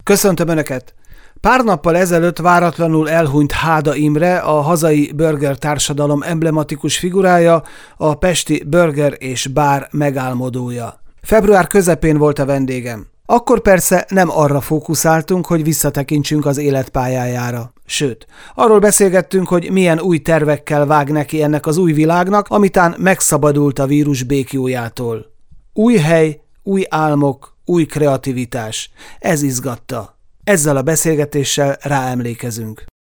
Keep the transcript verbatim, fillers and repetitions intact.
Köszöntöm Önöket! Pár nappal ezelőtt váratlanul elhunyt Háda Imre, a hazai burger társadalom emblematikus figurája, a pesti burger és bár megálmodója. Február közepén volt a vendégem. Akkor persze nem arra fókuszáltunk, hogy visszatekintsünk az életpályájára. Sőt, arról beszélgettünk, hogy milyen új tervekkel vág neki ennek az új világnak, amitán megszabadult a vírus békjójától. Új hely, új álmok, új kreativitás. Ez izgatta. Ezzel a beszélgetéssel ráemlékezünk.